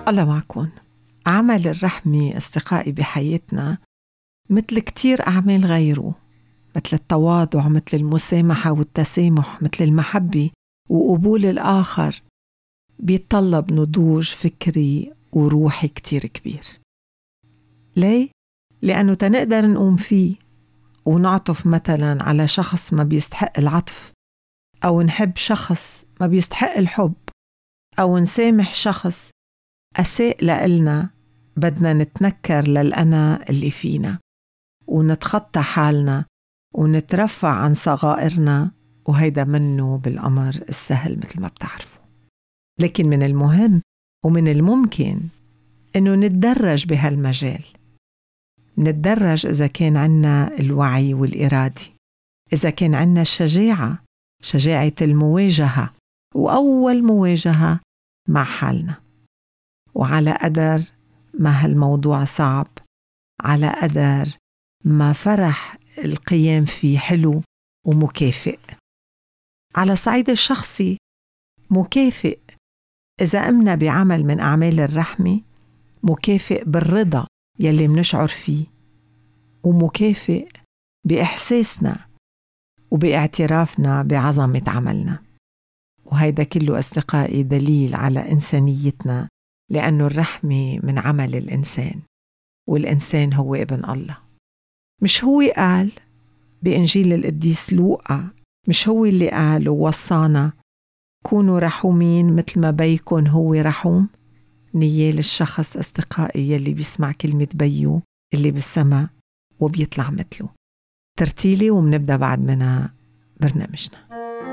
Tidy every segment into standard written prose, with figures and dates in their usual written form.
الله معكم. عمل الرحمة أصدقائي بحياتنا مثل كتير أعمال غيره، مثل التواضع، مثل المسامحة والتسامح، مثل المحبة وقبول الآخر، بيتطلب نضوج فكري وروحي كتير كبير. ليه؟ لأنه تنقدر نقوم فيه ونعطف مثلا على شخص ما بيستحق العطف، أو نحب شخص ما بيستحق الحب، أو نسامح شخص أساء لإلنا، بدنا نتنكر للأنا اللي فينا ونتخطى حالنا ونترفع عن صغائرنا، وهيدا منه بالأمر السهل مثل ما بتعرفوا. لكن من المهم ومن الممكن إنه نتدرج بهالمجال، نتدرج إذا كان عنا الوعي والإرادة، إذا كان عنا الشجاعة، شجاعة المواجهة، وأول مواجهة مع حالنا. وعلى قدر ما هالموضوع صعب، على قدر ما فرح القيام فيه حلو ومكافئ. على صعيد الشخصي مكافئ إذا قمنا بعمل من أعمال الرحمة، مكافئ بالرضا يلي منشعر فيه، ومكافئ بإحساسنا وباعترافنا بعظمة عملنا. وهيدا كله أصدقائي دليل على إنسانيتنا، لأنه الرحمة من عمل الإنسان، والإنسان هو ابن الله. مش هو قال بإنجيل القديس لوقا، مش هو اللي قال ووصانا كونوا رحومين مثل ما بيكن هو رحوم؟ نيال الشخص أصدقائي يلي بيسمع كلمة بيو اللي بالسما وبيطلع مثله. ترتيلي ومنبدأ بعد منها برنامجنا.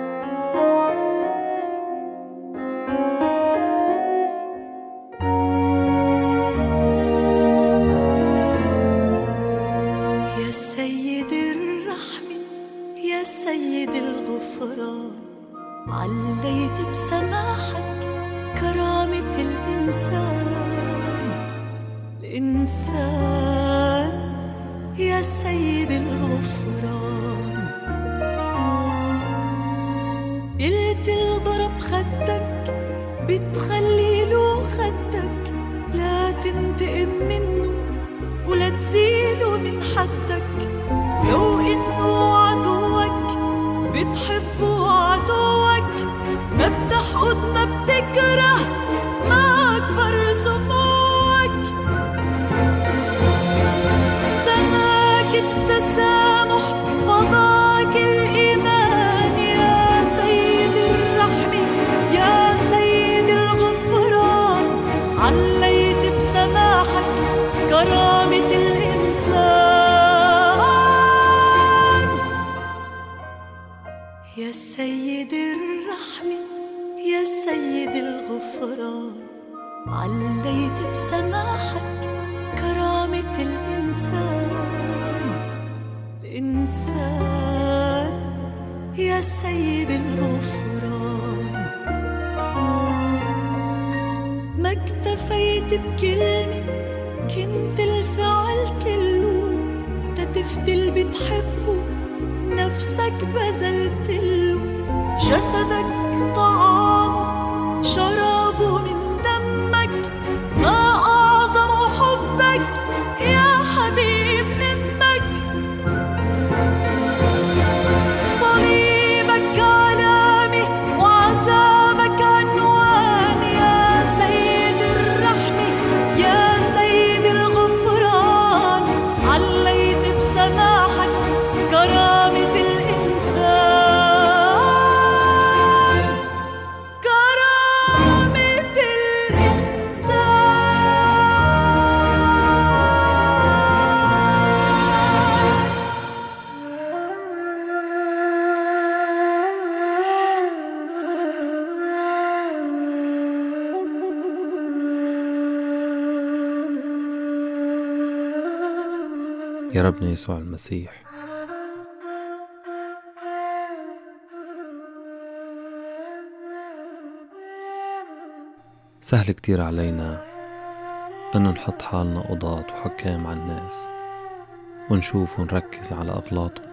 يا سيد الرحمة يا سيد الغفران، عليت بسماحك كرامة الإنسان يا سيد الغفران. قلت الضرب خدك بتخلي له خدك، لا تنتقم منه ولا تزيله من حدك. لو إنه عدوك بتحبه عدوك، ما بتحقد ما بتكره، ما أكبر سموك. سماك التسامح فضاك الإيمان يا سيد الرحمة يا سيد الغفران، عليت بسماحك كرامة الإنسان. يا سيد الرحمة يا سيد الغفران، عليت بسماحك كرامة الإنسان يا سيد الغفران. ما اكتفيت بكلمة، كنت الفعل كله، تتفدي اللي بتحبه نفسك بذلتله. جسدك طعامه شرابه من دمك، ما أعظم حبك يا حبيب أمك. صليبك علامة وعذابك عنوان يا سيد الرحمة يا سيد الغفران، عليت بسماحك كرامة الإنسان كرامة يا ربنا يسوع المسيح، سهل كتير علينا أنه نحط حالنا قضاة وحكام على الناس، ونشوف ونركز على أغلاطهم،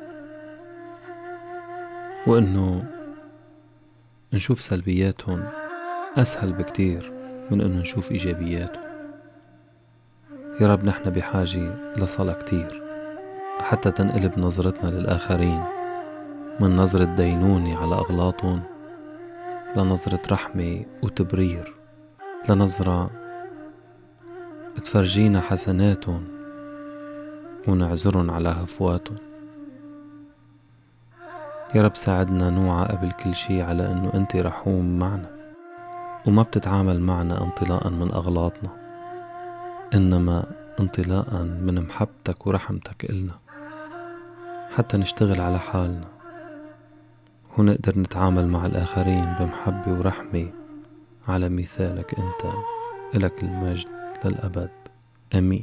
وأنه نشوف سلبياتهم أسهل بكتير من إنه نشوف إيجابياته. يا رب نحن بحاجة لصلاة كتير حتى تنقلب نظرتنا للآخرين من نظرة دينونة على أغلاطهم لنظرة رحمة وتبرير، لنظرة تفرجينا حسناتهم ونعذرهم على هفواتهم. يا رب ساعدنا نوعى قبل كل شي على أنه أنت رحوم معنا وما بتتعامل معنا انطلاقا من أغلاطنا، إنما انطلاقا من محبتك ورحمتك إلنا، حتى نشتغل على حالنا ونقدر نتعامل مع الآخرين بمحبة ورحمة على مثالك أنت. إلك المجد للأبد، آمين.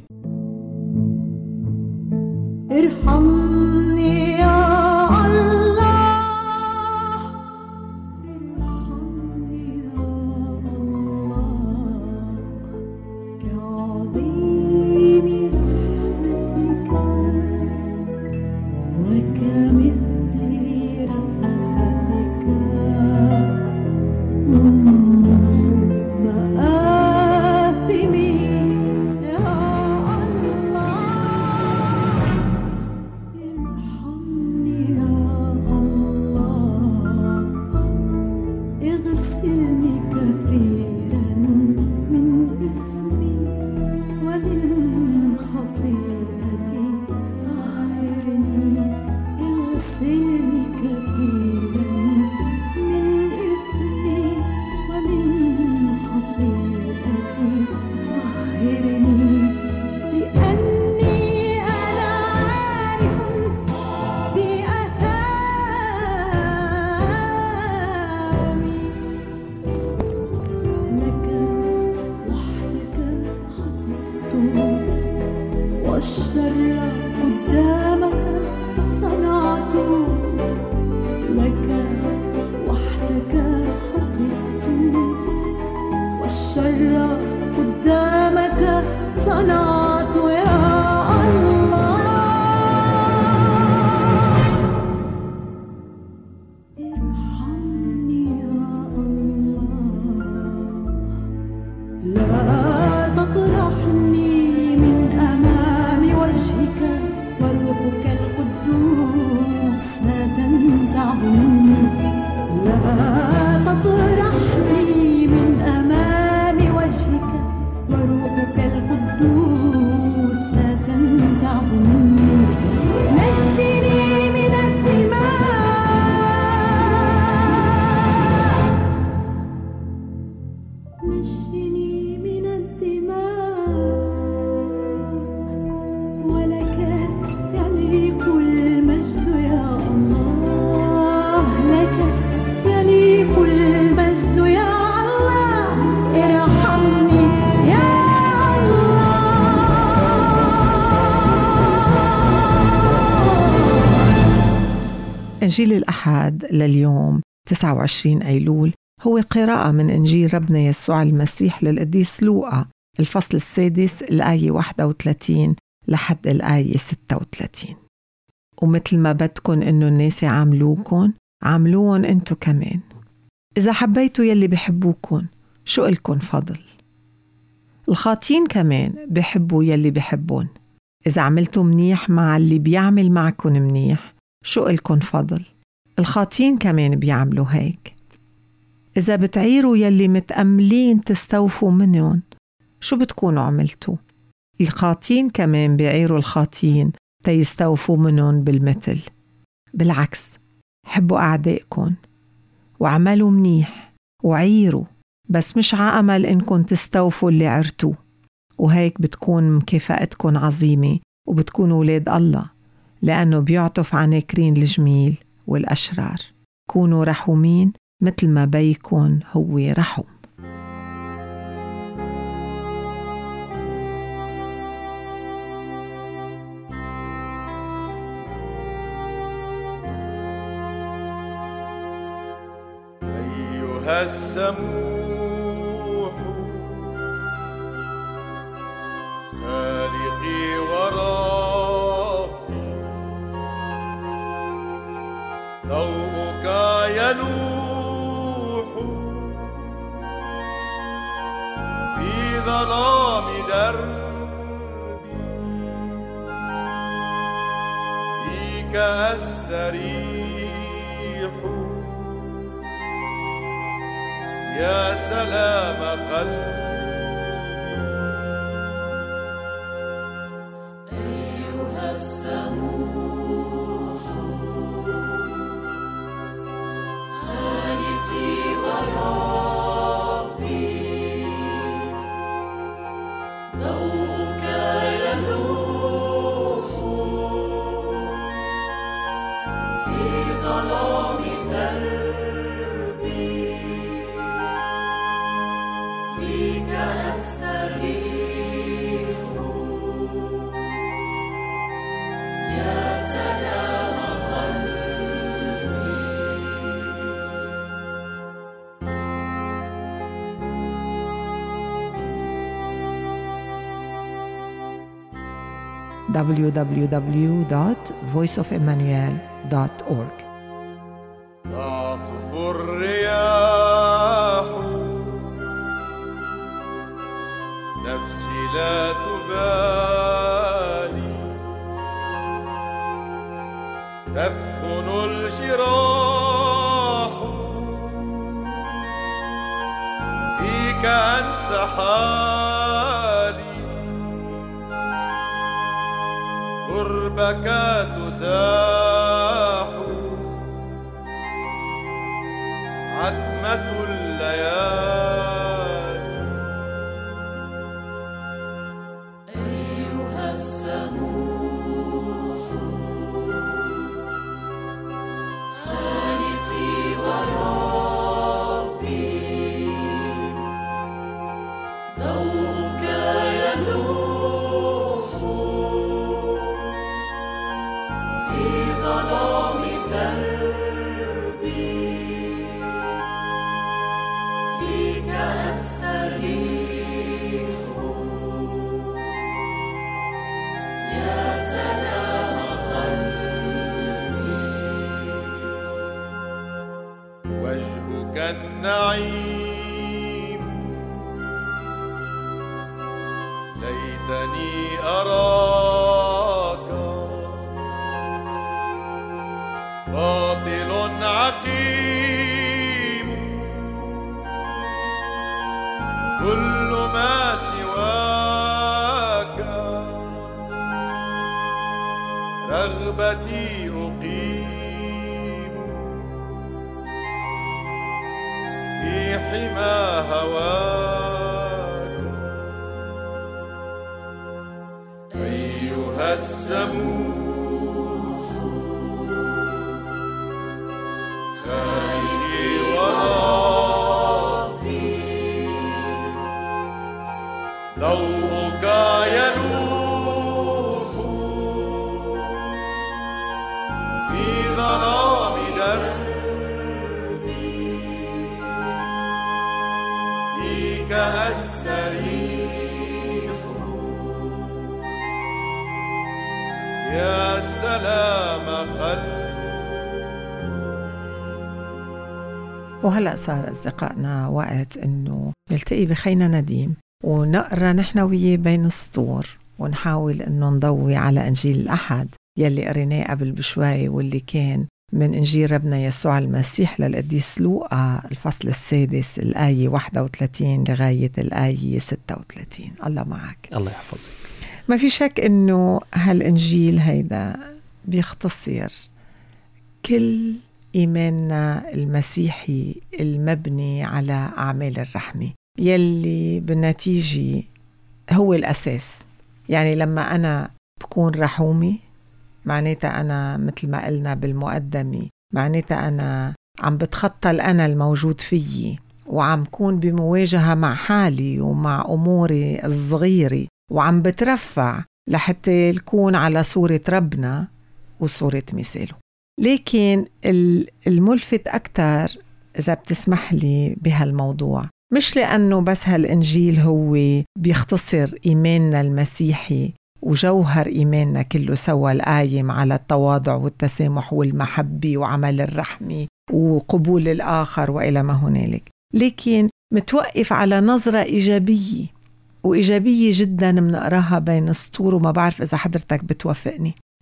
ارحمني يا الله، ارحمني يا الله، كعظيم رحمتك وكمثل رأفتك مآثمي يا الله. ارحمني يا الله، اغسلني كثيرا من إثمي ومن خطيئتي طهرني. اغسلني كثيرا من إثمي ومن خطيئتي طهرني، لأني أنا عارف بأثامي. لك وحدك خطئت والشر قدامك صنعت. لك وحدك خطئت والشر قدامك صنعت يا الله. ارحمني يا الله، لا تطرحني من أمام وجهك، وروحك القدوس لا تنزعه مني. لا تطرحني من أمام وجهك، وروحك القدوس لا تنزعه مني. نجني من الدماء، نجني من الدماء، ولك يليق المجد يا الله. لك يليق المجد يا الله، ارحمني يا الله. إنجيل الأحد لليوم 29 أيلول هو قراءة من إنجيل ربنا يسوع المسيح للقديس لوقا، الفصل السادس الآية 31 لحد الآية 36. ومثل ما بدكن إنه الناس يعاملوكن عاملوهم أنتو كمان. إذا حبيتوا يلي بحبوكن شو إلكن فضل؟ الخاطين كمان بحبوا يلي بحبون. إذا عملتوا منيح مع اللي بيعمل معكن منيح شو إلكن فضل؟ الخاطين كمان بيعملوا هيك. إذا بتعيروا يلي متأملين تستوفوا منهم شو بتكونوا عملتوا؟ الخاطين كمان بيعيروا الخاطين تيستوفوا منهم بالمثل. بالعكس، حبوا أعدائكم وعملوا منيح وعيروا، بس مش عأمل إنكم تستوفوا اللي عرتوه، وهيك بتكون مكافأتكم عظيمة وبتكونوا أولاد الله، لأنه بيعطف عن ناكرين الجميل والأشرار. كونوا رحومين مثل ما بيكون هو رحوم. أيها السموح خالقي وربي، ضوءك يلوح فيك أستريح يا سلام قلبي. أيها السموح خالقي وربي، ضوءك يلوح في ظلام دربي، فيك أستريح يا سلام قلبي. www.voiceofemmanuel.org. تعصف الرياح نفسي لا تبالي، تثخن الجراح فيك أنسى حالي، قربك تزاح عتمة الليالي. أيها السموح خالقي وربي، ضوءك يلوح في ظلام دربي، فيك أستريح يا سلام قلبي. وجهك النعيم ليتني أراك، باطل عقيم كل ما سواك، رغبتي أقيم في حمى هواك. أيها السموح خالقي وربي، ضوءك يلوح في ظلام دربي، فيك أستريح يا سلام قلبي. وهلأ صار أصدقائنا وقت إنه نلتقي بخينا نديم ونقرأ نحن وياه بين السطور، ونحاول إنه نضوي على إنجيل الأحد يلي قريناه قبل بشوي، واللي كان من إنجيل ربنا يسوع المسيح للقديس لوقا الفصل 6 الآية 31 لغاية الآية 36. الله معك. الله يحفظك. ما في شك إنه هالإنجيل هيدا بيختصر كل إيماننا المسيحي المبني على أعمال الرحمة، يلي بالنتيجة هو الأساس. يعني لما أنا بكون رحومي معناتها أنا مثل ما قلنا بالمقدمة، معناتها أنا عم بتخطى الأنا الموجود فيي، وعم كون بمواجهة مع حالي ومع أموري الصغيرة، وعم بترفع لحتى يكون على صورة ربنا وصورة مثاله. لكن الملفت أكتر إذا بتسمح لي بهالموضوع، مش لأنه بس هالإنجيل هو بيختصر إيماننا المسيحي وجوهر إيماننا كله سوا القايم على التواضع والتسامح والمحبة وعمل الرحمة وقبول الآخر وإلى ما هنالك، لكن متوقف على نظرة إيجابية وإيجابية جدا منقراها بين السطور، وما بعرف إذا حضرتك بتوافقني.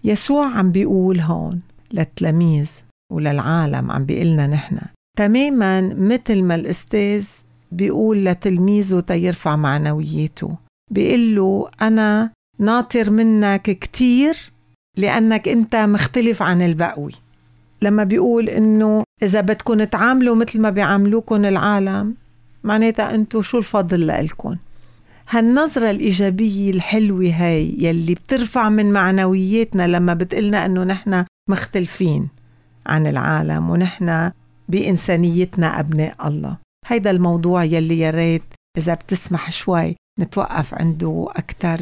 يسوع عم بيقول هون للتلاميذ وللعالم، عم بيقلنا نحن تماما مثل ما الأستاذ بيقول لتلميذه تيرفع معنوياته، بيقول له أنا ناطر منك كتير لأنك أنت مختلف عن البقوي. لما بيقول إنه إذا بدكم تعاملوا مثل ما بيعاملوكم العالم، معناتها أنتوا شو الفضل لإلكم. هالنظرة الإيجابية الحلوة هاي يلي بترفع من معنوياتنا لما بتقلنا أنه نحن مختلفين عن العالم ونحن بإنسانيتنا أبناء الله. هيدا الموضوع يلي ياريت إذا بتسمح شوي نتوقف عنده أكتر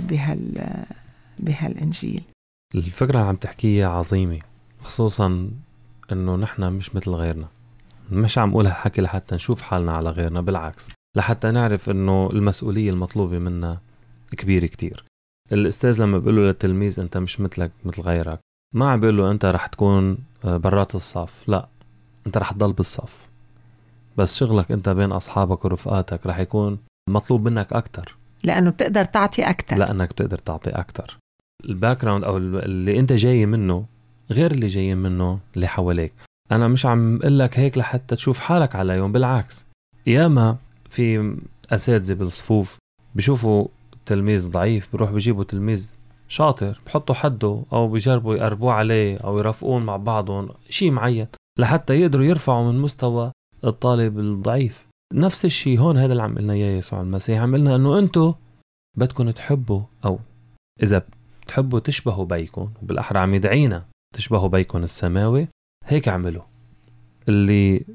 بهالإنجيل. الفكرة عم تحكيها عظيمة، خصوصا أنه نحن مش مثل غيرنا. مش عم قولها حكي لحتى نشوف حالنا على غيرنا، بالعكس لحتى نعرف أنه المسؤولية المطلوبة منا كبيرة كتير. الأستاذ لما بيقول له للتلميذ أنت مش مثلك مثل غيرك، ما عم بيقول له أنت رح تكون برات الصف، لا، أنت رح تضل بالصف، بس شغلك أنت بين أصحابك ورفقاتك رح يكون مطلوب منك أكتر، لأنه بتقدر تعطي أكتر. لأنك بتقدر تعطي أكتر. الباك جراوند أو اللي أنت جاي منه غير اللي جاي منه اللي حواليك. أنا مش عم قلك هيك لحتى تشوف حالك على يوم، بالعكس. ياما في أساتذة بالصفوف بيشوفوا تلميذ ضعيف، بيروح بيجيبوا تلميذ شاطر، بحطوا حده أو بيجربوا يقربوا عليه أو يرافقون مع بعضهم شيء معين لحتى يقدروا يرفعوا من مستوى الطالب الضعيف. نفس الشيء هون، هذا اللي عم قلنا إياه يسوع المسيح. عم قلنا أنه أنتوا بدكم تحبوا، أو إذا تحبوا تشبهوا بيكم، وبالأحرى عم يدعينا تشبهوا بيكم السماوي، هيك اعملوا. اللي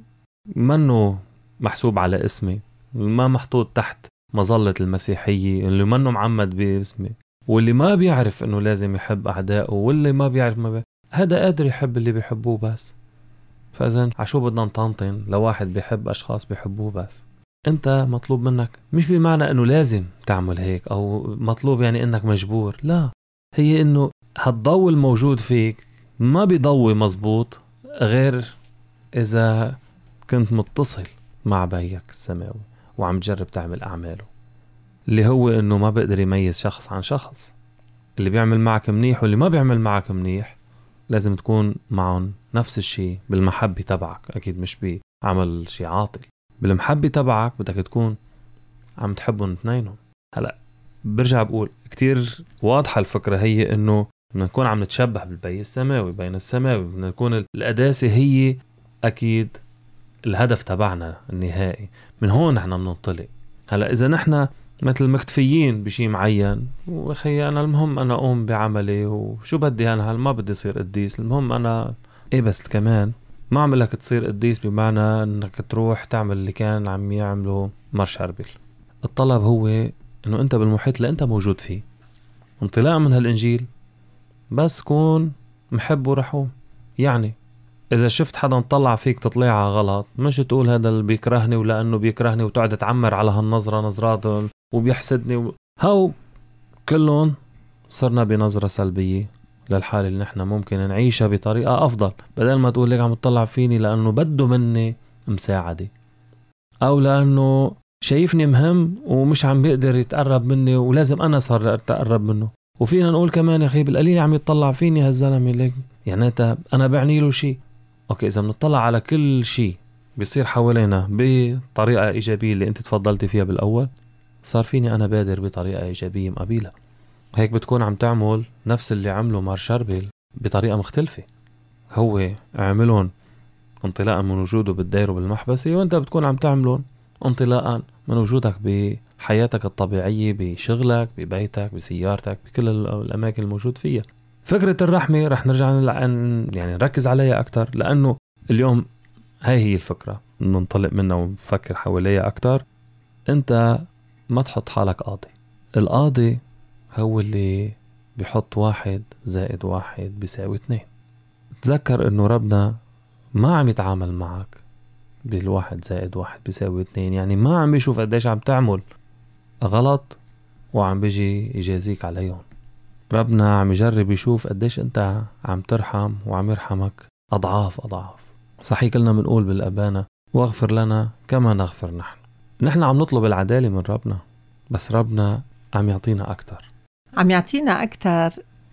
منه محسوب على اسمي، ما محطوط تحت مظلة المسيحية، اللي منه معمد باسمي، واللي ما بيعرف انه لازم يحب اعدائه، واللي ما بيعرف هذا قادر يحب اللي بيحبوه بس. فاذا عشو بدنا نطنطن لواحد بيحب اشخاص بيحبوه بس؟ انت مطلوب منك، مش بمعنى انه لازم تعمل هيك او مطلوب يعني انك مجبور، لا، هي انه هالضوء الموجود فيك ما بيضوي مزبوط غير اذا كنت متصل مع بيك السماوي وعم تجرب تعمل أعماله، اللي هو إنه ما بقدر يميز شخص عن شخص. اللي بيعمل معك منيح واللي ما بيعمل معك منيح لازم تكون معهم نفس الشيء بالمحبة تبعك، أكيد مش بعمل شيء عاطل. بالمحبة تبعك بدك تكون عم تحبهم اثنينهم. هلأ برجع بقول كتير واضحة الفكرة، هي إنه بدنا نكون عم نتشبه بالبي السماوي، بين السماوي، بدنا نكون القداسة هي أكيد الهدف تبعنا النهائي. من هون نحن بننطلق. هلا اذا نحن مثل مكتفيين بشي معين، وخي انا المهم انا اقوم بعملي وشو بدي، انا ما بدي اصير قديس، المهم انا بس كمان ما عم لك تصير قديس بمعنى انك تروح تعمل اللي كان عم يعمله مارش هربل. الطلب هو انه انت بالمحيط اللي انت موجود فيه، انطلاقا من هالانجيل، بس كون محب ورحوم. يعني إذا شفت حدا نطلع فيك تطليعها غلط، مش تقول هذا اللي بيكرهني ولأنه بيكرهني وتقعد تعمر على هالنظرة نظرات وبيحسدني هاو كلهم صرنا بنظرة سلبية للحالة اللي نحن ممكن نعيشها بطريقة أفضل. بدل ما تقول لك عم تطلع فيني لأنه بده مني مساعدة، أو لأنه شايفني مهم ومش عم بيقدر يتقرب مني ولازم أنا صار أتقرب منه. وفينا نقول كمان يا أخي بالقليل عم يتطلع فيني هالزلمة ليك، يعني أنا بعني له شيء. أوكي، إذا بنطلع على كل شيء بيصير حوالينا بطريقة إيجابية اللي أنت تفضلتي فيها بالأول، صار فيني أنا بادر بطريقة إيجابية مقابلة. هيك بتكون عم تعمل نفس اللي عمله مارش هربل بطريقة مختلفة. هو عملون انطلاقا من وجوده بالدير وبالمحبسة، وأنت بتكون عم تعملون انطلاقا من وجودك بحياتك الطبيعية، بشغلك، ببيتك، بسيارتك، بكل الأماكن الموجود فيها. فكرة الرحمة رح نرجع يعني نركز عليها أكتر، لأنه اليوم هاي هي الفكرة ننطلق منها ونفكر حواليها أكتر. أنت ما تحط حالك قاضي. القاضي هو اللي بيحط 1 زائد 1 بيساوي 2. تذكر أنه ربنا ما عم يتعامل معك بالواحد زائد 1 بيساوي 2، يعني ما عم بيشوف قديش عم تعمل غلط وعم بيجي يجازيك عليهم. ربنا عم يجرب يشوف قديش انت عم ترحم وعم يرحمك أضعاف أضعاف. صحيح كلنا بنقول بالأبانة واغفر لنا كما نغفر نحن عم نطلب العدالة من ربنا، بس ربنا عم يعطينا أكتر. عم يعطينا أكتر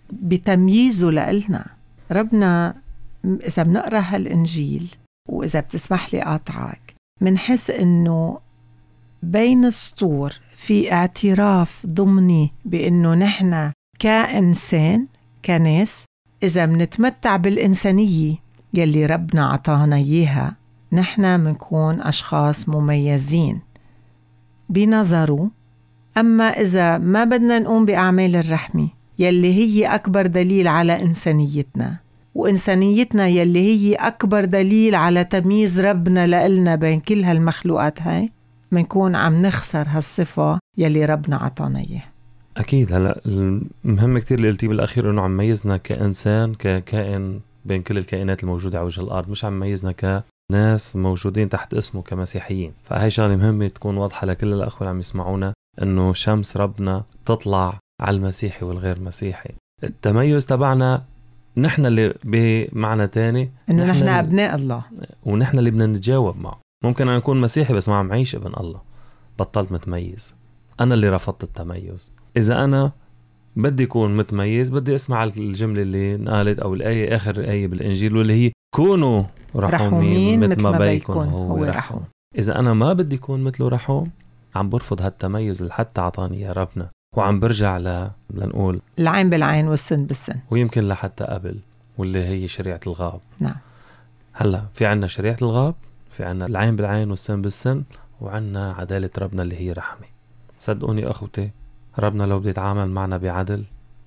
بتمييزه لإلنا. ربنا إذا بنقرأ هالإنجيل وإذا بتسمح لي قاطعك، منحس إنه بين السطور في اعتراف ضمني بإنه نحن كإنسان كناس إذا منتمتع بالإنسانية يلي ربنا عطانا إياها، نحن منكون أشخاص مميزين بنظره. أما إذا ما بدنا نقوم بأعمال الرحمة يلي هي أكبر دليل على إنسانيتنا، وإنسانيتنا يلي هي أكبر دليل على تمييز ربنا لإلنا بين كل هالمخلوقات هاي، منكون عم نخسر هالصفة يلي ربنا عطانا إياها. أكيد. هلأ المهم كتير اللي قلتيه بالأخير إنه عم ميزنا كإنسان ككائن بين كل الكائنات الموجودة على وجه الأرض، مش عم ميزنا كناس موجودين تحت اسمه كمسيحيين. فهي شغلة مهمة تكون واضحة لكل الأخوة اللي عم يسمعونا، إنه شمس ربنا تطلع على المسيحي والغير مسيحي. التميز تبعنا نحن اللي بمعنى تاني إنه نحن أبناء الله، ونحن اللي بدنا نتجاوب معه. ممكن أن أكون مسيحي بس ما عم عيش ابن الله، بطلت متميز. أنا اللي رفضت التميز. إذا أنا بدي أكون متميز بدي أسمع الجملة اللي نقالت أو الآية آخر آية بالإنجيل واللي هي كونوا رحومين مثل ما بيكون هو رحوم. إذا أنا ما بدي أكون مثله رحوم، عم برفض هالتميز اللي حتى عطاني يا ربنا، وعم برجع لنقول العين بالعين والسن بالسن، ويمكن لحتى قبل، واللي هي شريعة الغاب. نعم. هلا في عنا شريعة الغاب، في عنا العين بالعين والسن بالسن، وعنا عدالة ربنا اللي هي رحمة. صدقوني أخوتي، ربنا لو بده يتعامل معنا بعدل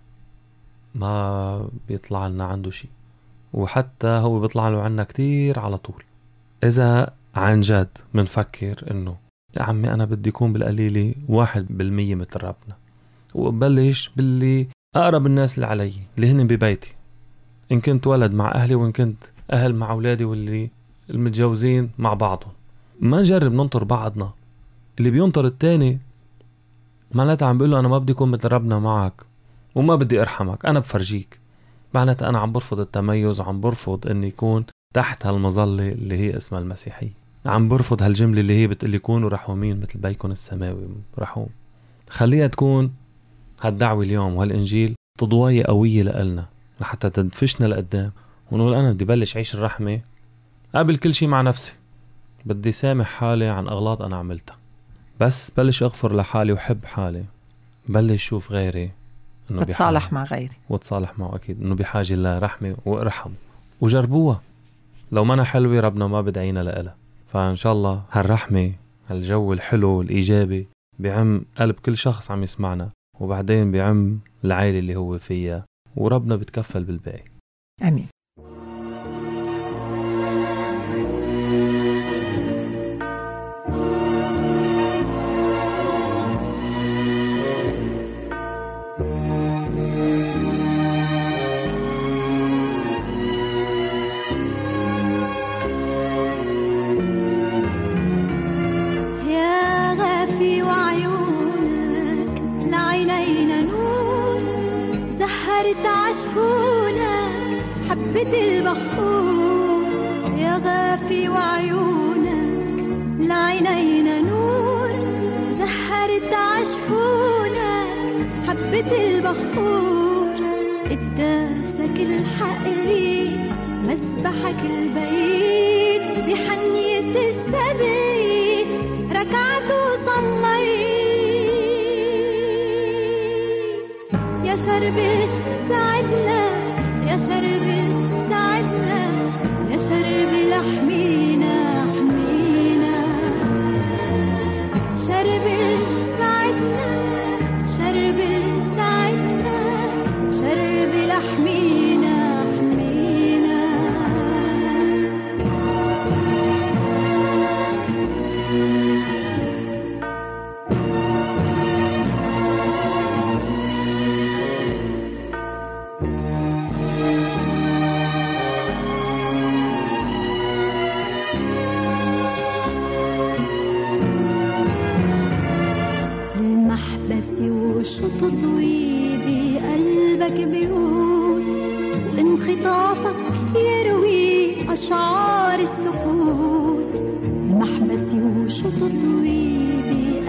ما بيطلع لنا عنده شيء، وحتى هو بيطلع له عنا كتير على طول. إذا عن جد منفكر إنه يا عمي أنا بدي يكون بالقليلة 1% مثل ربنا، وبلش باللي أقرب الناس اللي علي اللي هن ببيتي، إن كنت ولد مع أهلي وإن كنت أهل مع أولادي واللي المتجوزين مع بعضهم، ما نجرب ننطر بعضنا. اللي بينطر التاني معناتها عم بيقول له أنا ما بدي أكون مثل ربنا معك وما بدي أرحمك، أنا بفرجيك. معناتها أنا عم برفض التميز وعم برفض أن يكون تحت هالمظلة اللي هي اسمها المسيحية. عم برفض هالجملة اللي هي بتقول يكونوا رحومين مثل بيكون السماوي رحوم. خليها تكون هالدعوة اليوم وهالإنجيل تضوية قوية لنا لحتى تدفشنا لقدام ونقول أنا بدي بلش عيش الرحمة قبل كل شيء مع نفسي. بدي سامح حالي عن أغلاط أنا عملتها، بس بلش أغفر لحالي وحب حالي. بلش شوف غيري إنه بتصالح مع غيري وتصالح معه، أكيد إنه بحاجة لرحمة وارحم. وجربوها، لو ما أنا حلوة ربنا ما بدعينا لإلها. فإن شاء الله هالرحمة هالجو الحلو الإيجابي بعم قلب كل شخص عم يسمعنا، وبعدين بعم العائلة اللي هو فيها، وربنا بتكفل بالباقي. آمين. حبة البخور يا غافي وعيونك لعينينا نور، زهرت عشفونك حبة البخور، اداسك الحقلي مسبحك البيت بحنية السبيت ركعت وصليت. يا شربت ساعدنا يا شربي ساعدنا يا شربي لحمينا حمينا، شربي ساعدنا شربي ساعدنا شربي لحمينا حمينا. تطوي بقلبك بيوت، وانخطافك يروي أشعار السكوت. محبسي وشو تطوي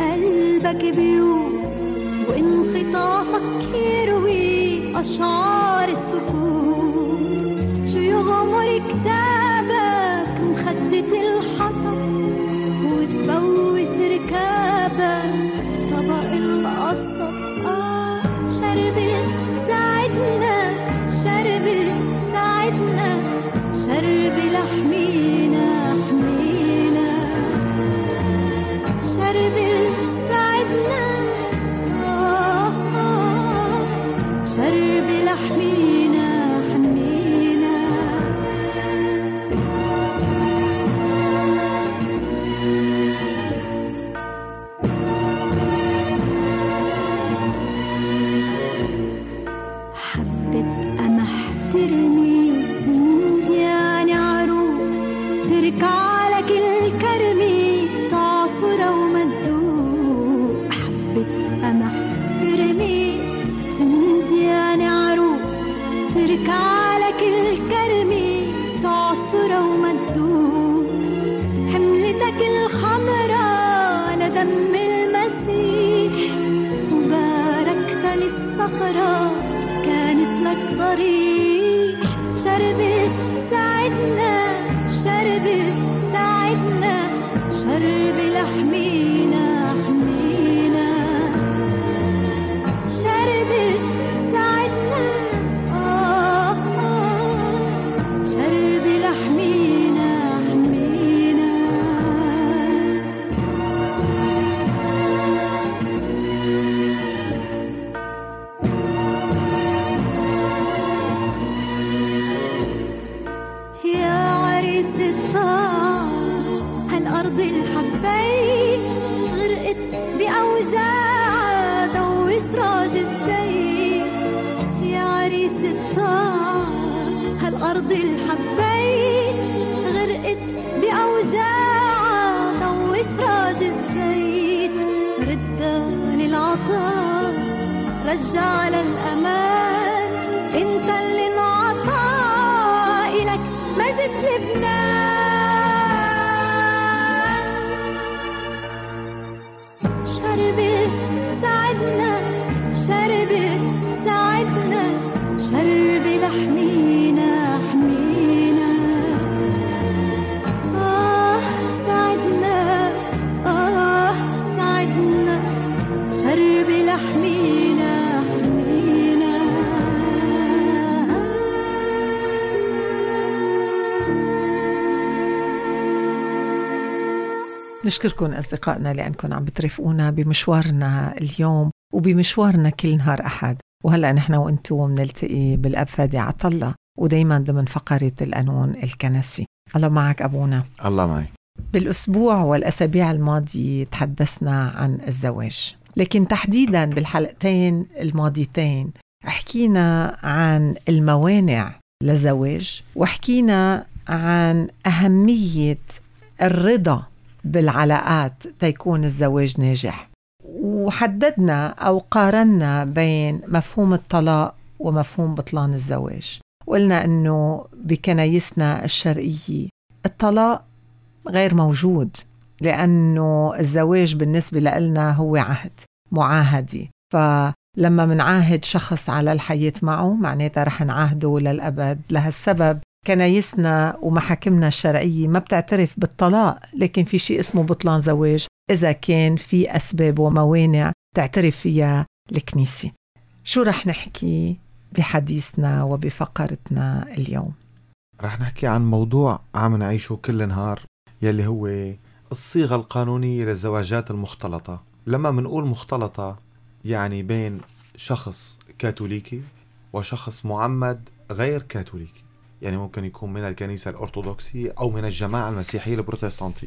بقلبك بيوت، وانخطافك يروي أشعار لحمينا حمينا. حبة قمح ترمي سنديان عروق، تركع لك الكرمي تعصر وما تذوق. حبة قمح ترمي سنديان عروق، تركع لك الكرمي تعصر وما تذوق. حملتك الخضرا لدم المسيح، وباركت للصخرة كانت لك ضريح. شربت ساعدنا شربت ساعدنا، شرب لحمينا حمينا. شربت ساعدنا شرب لحمينا حمينا. يا عريس الطاعة هالأرض الحبيت، غرقت بأوجاع ضوي سراج الزيت. يا عريس الطاعة هالأرض الحبيت، غرقت بأوجاع ضوي سراج الزيت. ردها للعطاء رجع للأمان، انت اللي انعطى إلك مجد لبنان. شربت ساعدنا شربت ساعدنا، شرب لحمينا حمينا. ساعدنا ساعدنا، شرب لحمينا حمينا. نشكركم أصدقائنا لأنكم عم بترافقونا بمشوارنا اليوم وبمشوارنا كل نهار أحد. وهلأ نحن وأنتم نلتقي بالأب فادي عطلة، ودايما ضمن فقرة القانون الكنسي. الله معك أبونا. الله معي. بالأسبوع والأسابيع الماضية تحدثنا عن الزواج، لكن تحديدا بالحلقتين الماضيتين حكينا عن الموانع للزواج، وحكينا عن أهمية الرضا بالعلاقات تيكون الزواج ناجح، وحددنا أو قارنا بين مفهوم الطلاق ومفهوم بطلان الزواج. وقلنا أنه بكنايسنا الشرقية الطلاق غير موجود، لأنه الزواج بالنسبة لنا هو عهد معاهدي. فلما منعاهد شخص على الحياة معه معناتها رح نعاهده للأبد. لهالسبب كنايسنا ومحاكمنا الشرعية ما بتعترف بالطلاق، لكن في شيء اسمه بطلان زواج إذا كان في أسباب وموانع تعترف فيها الكنيسة. شو رح نحكي بحديثنا وبفقرتنا اليوم؟ رح نحكي عن موضوع عم نعيشه كل نهار، يلي هو الصيغة القانونية للزواجات المختلطة. لما منقول مختلطة يعني بين شخص كاثوليكي وشخص معمد غير كاثوليكي، يعني ممكن يكون من الكنيسة الأرثوذكسية أو من الجماعة المسيحية البروتستانتية.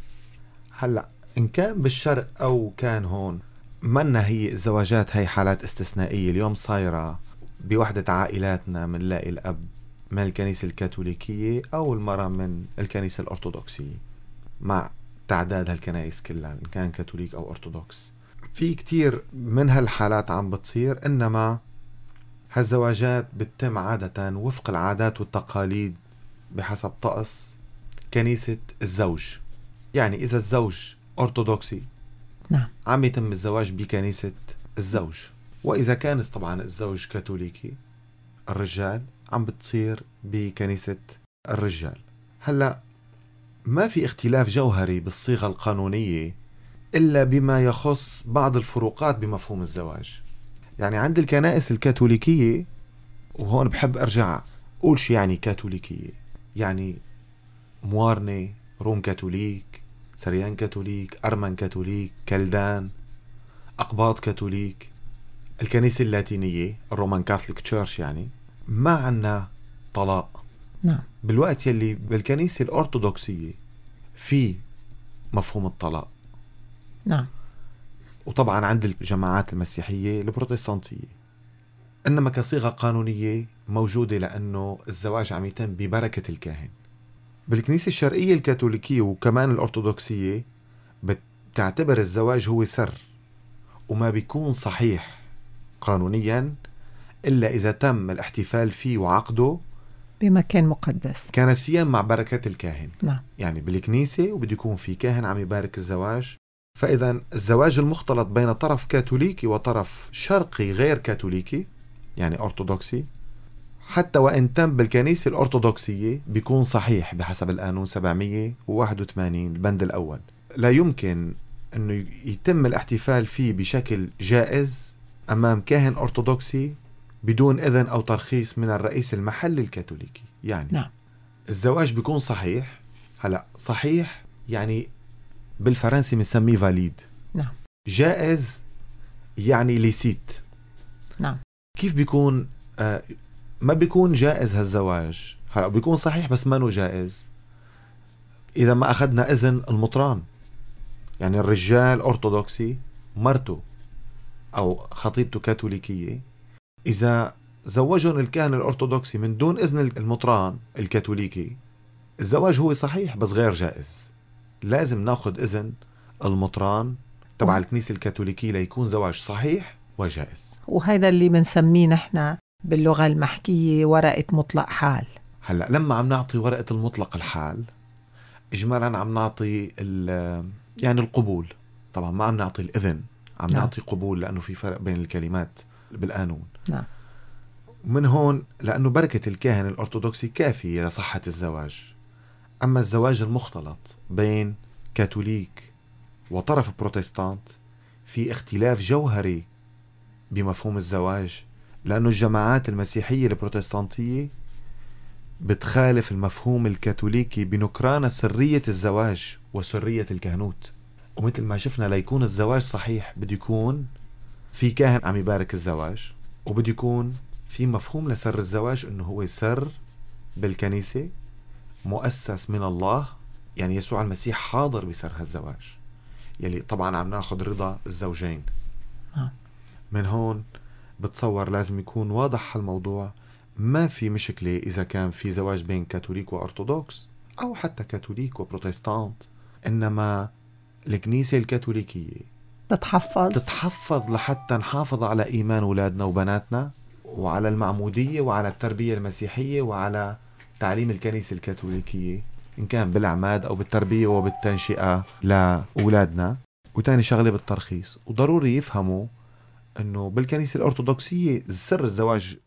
هلأ إن كان بالشرق أو كان هون، منا هي الزواجات هي حالات استثنائية. اليوم صايرة بوحدة عائلاتنا منلاقي الأب من الكنيسة الكاثوليكية أو المرأة من الكنيسة الأرثوذكسية، مع تعداد هالكنائس كلها إن كان كاثوليك أو أرثوذكس. في كتير من هالحالات عم بتصير، إنما هالزواجات بتتم عادة وفق العادات والتقاليد بحسب طقس كنيسة الزوج. يعني إذا الزوج أرثوذكسي نعم عم يتم الزواج بكنيسة الزوج، وإذا كان طبعا الزوج كاثوليكي الرجال عم بتصير بكنيسة الرجال. هلأ ما في اختلاف جوهري بالصيغة القانونية إلا بما يخص بعض الفروقات بمفهوم الزواج. يعني عند الكنائس الكاثوليكية، وهون بحب أرجع أقول شي يعني كاثوليكية، يعني موارنة، روم كاثوليك، سريان كاثوليك، أرمن كاثوليك، كلدان، أقباط كاثوليك، الكنيسة اللاتينية الرومان كاثوليك تشيرش يعني ما عنا طلاق. نعم. بالوقت يلي بالكنيسة الأرثوذكسية في مفهوم الطلاق. نعم. وطبعا عند الجماعات المسيحية البروتستانتية، إنما كصيغة قانونية موجودة لأنه الزواج عم يتم ببركة الكاهن. بالكنيسة الشرقية الكاثوليكية وكمان الأرثوذكسية بتعتبر الزواج هو سر وما بيكون صحيح قانونيا إلا إذا تم الاحتفال فيه وعقده بمكان مقدس كنسيا مع بركة الكاهن. نعم. يعني بالكنيسة وبده يكون في كاهن عم يبارك الزواج. فإذا الزواج المختلط بين طرف كاثوليكي وطرف شرقي غير كاثوليكي يعني أرثوذكسي، حتى وإن تم بالكنيسة الأرثوذكسية بيكون صحيح بحسب القانون 781 البند الأول. لا يمكن أنه يتم الاحتفال فيه بشكل جائز أمام كاهن أرثوذكسي بدون إذن أو ترخيص من الرئيس المحلي الكاثوليكي. يعني نعم. الزواج بيكون صحيح. هلأ صحيح يعني بالفرنسي بنسميه فاليد. نعم. جائز يعني ليسيت. نعم. كيف بيكون ما بيكون جائز هالزواج؟ هلا بيكون صحيح بس ما جائز إذا ما أخذنا إذن المطران. يعني الرجال أرثوذكسي مرته أو خطيبته كاثوليكية، إذا زوجهم الكاهن الأرثوذكسي من دون إذن المطران الكاثوليكي الزواج هو صحيح بس غير جائز. لازم ناخذ إذن المطران تبع الكنيسة الكاثوليكية ليكون زواج صحيح وجائز. وهذا اللي بنسميه نحن باللغة المحكية ورقة مطلق حال. هلأ لما عم نعطي ورقة المطلق الحال إجمالا عم نعطي يعني القبول. طبعا ما عم نعطي الإذن، عم نعم. نعطي قبول لأنه في فرق بين الكلمات بالقانون. نعم. من هون لأنه بركة الكاهن الأرثوذكسي كافية لصحة الزواج. أما الزواج المختلط بين كاثوليك وطرف بروتستانت في اختلاف جوهري بمفهوم الزواج، لأنه الجماعات المسيحية البروتستانتية بتخالف المفهوم الكاثوليكي بنكران سرية الزواج وسرية الكهنوت. ومثل ما شفنا ليكون الزواج صحيح بده يكون في كاهن عم يبارك الزواج، وبده يكون في مفهوم لسر الزواج انه هو سر بالكنيسة مؤسس من الله. يعني يسوع المسيح حاضر بسر هالزواج يلي طبعا عم ناخد رضا الزوجين. من هون بتصور لازم يكون واضح هالموضوع. ما في مشكلة إذا كان في زواج بين كاثوليك وأرثوذكس أو حتى كاثوليك وبروتستانت، إنما الكنيسة الكاثوليكية تتحفظ لحتى نحافظ على إيمان أولادنا وبناتنا وعلى المعمودية وعلى التربية المسيحية وعلى تعليم الكنيسة الكاثوليكية إن كان بالعماد أو بالتربية وبالتنشئة لأولادنا. وتاني شغلة بالترخيص، وضروري يفهموا أنه بالكنيسة الأرثوذكسية سر الزواج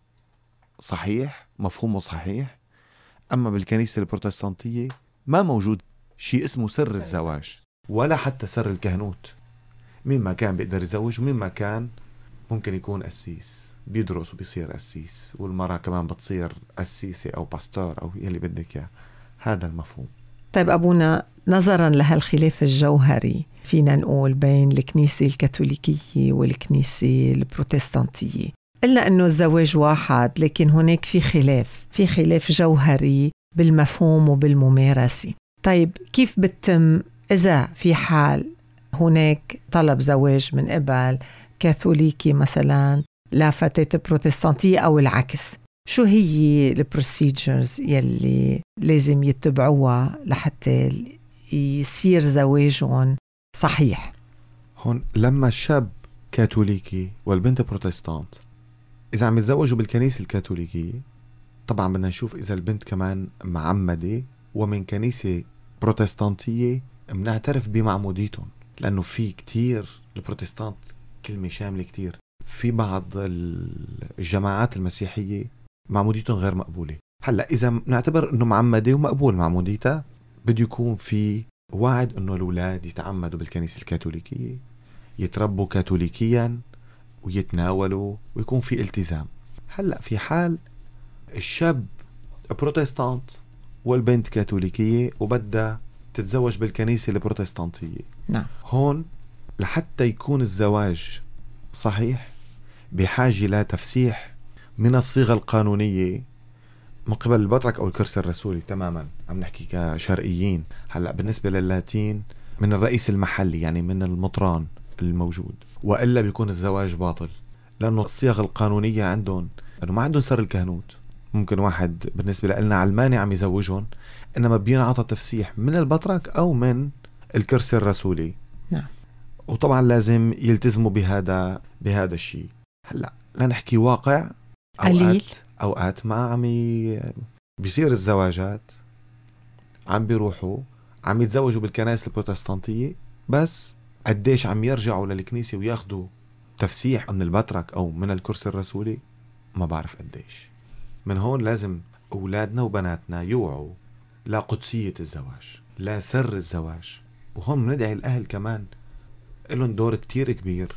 صحيح، مفهومه صحيح. أما بالكنيسة البروتستانتية ما موجود شيء اسمه سر الزواج ولا حتى سر الكهنوت. مين ما كان بيقدر يزوج ومين ما كان ممكن يكون قسيس بيدرس وبيصير قسيس، والمرأة كمان بتصير قسيسة أو باستور أو يلي بدك إياه. هذا المفهوم. طيب أبونا، نظرا لهالخلاف الجوهري فينا نقول بين الكنيسة الكاثوليكية والكنيسة البروتستانتية، قلنا أنه الزواج واحد لكن هناك في خلاف جوهري بالمفهوم وبالممارسة. طيب كيف بتتم إذا في حال هناك طلب زواج من قبل كاثوليكي مثلا لفتاة بروتستانتية أو العكس؟ شو هي البروسيجرز يلي لازم يتبعوها لحتى يصير زواجهم صحيح؟ هون لما الشاب كاثوليكي والبنت بروتستانت إذا عم يتزوجوا بالكنيسة الكاثوليكية، طبعا بدنا نشوف إذا البنت كمان معمدة ومن كنيسة بروتستانتية بنعترف بمعموديتهم، لأنه في كتير البروتستانت كلمة شاملة كتير. في بعض الجماعات المسيحية معموديتهم غير مقبولة. هلأ إذا نعتبر أنه معمدة ومقبول معموديتها، بده يكون في وعد أنه الأولاد يتعمدوا بالكنيسة الكاثوليكية، يتربوا كاثوليكيا ويتناولوا ويكون في التزام. هلأ في حال الشاب بروتستانت والبنت كاثوليكية وبدها تتزوج بالكنيسة البروتستانتية، نعم. هون لحتى يكون الزواج صحيح بحاجة لتفسيح من الصيغة القانونية من قبل البطرك أو الكرسي الرسولي تماما. عم نحكي كشرقيين. هلأ بالنسبة لللاتين من الرئيس المحلي، يعني من المطران الموجود، وإلا بيكون الزواج باطل، لأنه الصيغ القانونية عندهم أنه ما عندهم سر الكهنوت. ممكن واحد بالنسبة لنا علماني عم يزوجهم، إنما بينعطى تفسيح من البطرك أو من الكرسي الرسولي. نعم. وطبعا لازم يلتزموا بهذا الشيء. هلا لا نحكي واقع، أوقات ما عم بيصير الزواجات، عم بيروحوا عم يتزوجوا بالكنائس البروتستانتية، بس قديش عم يرجعوا للكنيسة وياخدوا تفسيح من البطرك أو من الكرسي الرسولي ما بعرف قديش. من هون لازم أولادنا وبناتنا يوعوا لا قدسية الزواج، لا سر الزواج. وهون بندعي الأهل كمان لهم دور كتير كبير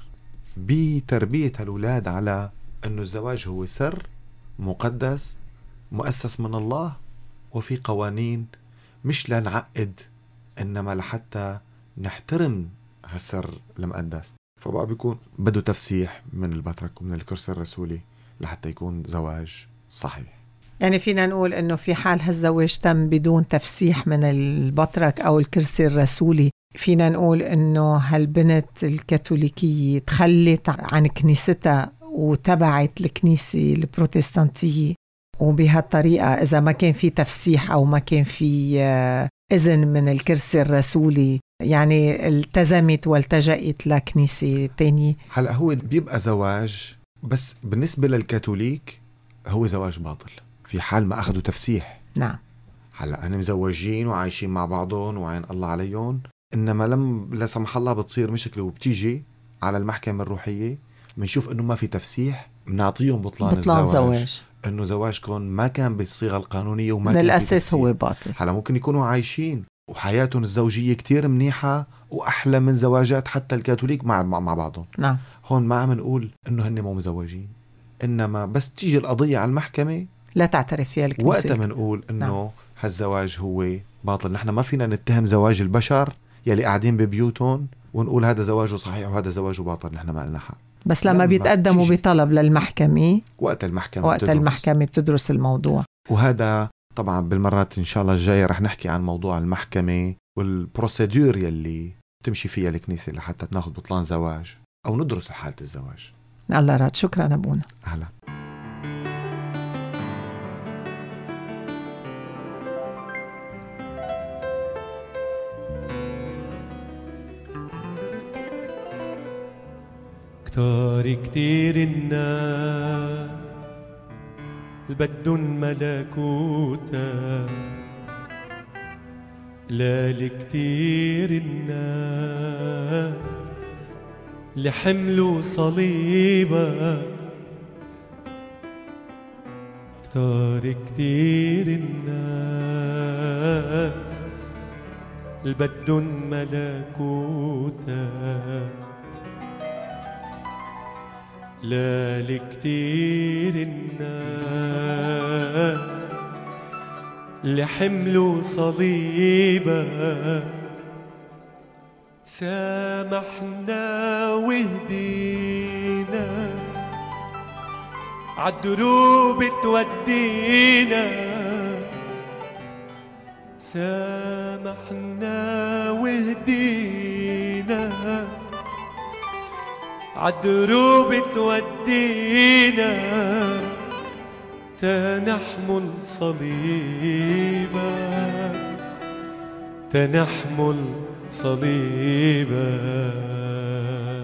بتربية هالأولاد على أنه الزواج هو سر مقدس مؤسس من الله، وفي قوانين مش لنعقد إنما لحتى نحترم هالسر المقدس. فبقى بيكون بده تفسيح من البطرك ومن الكرسي الرسولي لحتى يكون زواج صحيح. يعني فينا نقول إنه في حال هالزواج تم بدون تفسيح من البطرك أو الكرسي الرسولي، فينا نقول إنه هالبنت الكاثوليكية تخلت عن كنيستها وتبعت الكنيسة البروتستانتية، وبهالطريقة إذا ما كان في تفسيح أو ما كان في إذن من الكرسي الرسولي يعني التزمت والتجأت لكنيسة تانية. هلأ هو بيبقى زواج، بس بالنسبة للكاثوليك هو زواج باطل في حال ما أخذوا تفسيح. نعم. هلأ هن مزوجين وعايشين مع بعضهم وعين الله عليهم، إنما لا سمح الله بتصير مشكلة وبتيجي على المحكمة الروحية، بنشوف إنه ما في تفسيح، بنعطيهم بطلان الزواج، إنه زواجكم ما كان بالصيغة القانونية وما كان بالأساس هو باطل. هلا ممكن يكونوا عايشين وحياتهم الزوجية كتير منيحة وأحلى من زواجات حتى الكاثوليك مع بعضهم. نعم. هون ما عم نقول إنه هن مو مزوجين، إنما بس تيجي القضية على المحكمة لا تعترف فيها الكنيسة، وقتها بنقول إنه نعم. هالزواج هو باطل. نحن ما فينا نتهم زواج البشر يلي قاعدين ببيوتهم ونقول هذا زواجه صحيح وهذا زواجه باطل. نحن ما لنا حق. بس لما بيتقدموا بطلب للمحكمة، وقت المحكمة بتدرس الموضوع. وهذا طبعا بالمرات إن شاء الله الجاية رح نحكي عن موضوع المحكمة والبروسيدور يلي تمشي فيها الكنيسة لحتى ناخذ بطلان زواج أو ندرس حالة الزواج. الله راد. شكرا أبونا. أهلا. كتير الناس بدن ملكوتا، لا لكتير الناس اللي حملوا صليبك، كتير الناس اللي بدن ملكوتا، لا لكتير الناس اللي حملوا صليبك، سامحنا وهدينا عالدروب تودينا، سامحنا وهدينا عالدروب تودينا، تنحمل صليبك، تنحمل صليبك.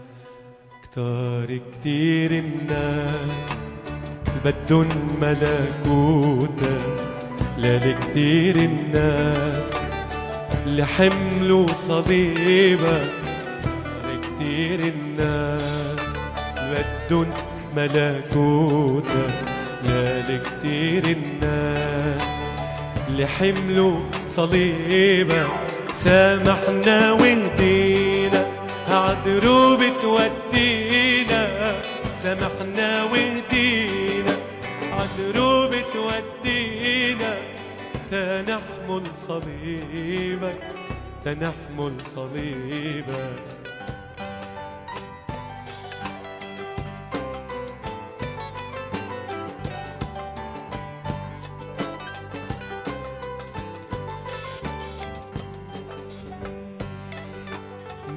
كتير الناس بدن ملكوتك، لا لكتير الناس اللي حملوا صليبك، كتير الناس بدن ملكوتك، لا لكتير الناس اللي حملوا صليبك، سامحنا وهدينا عالدروب تودينا، سامحنا وهدينا عالدروب تودينا، تنحمل صليبك، تنحمل صليبك.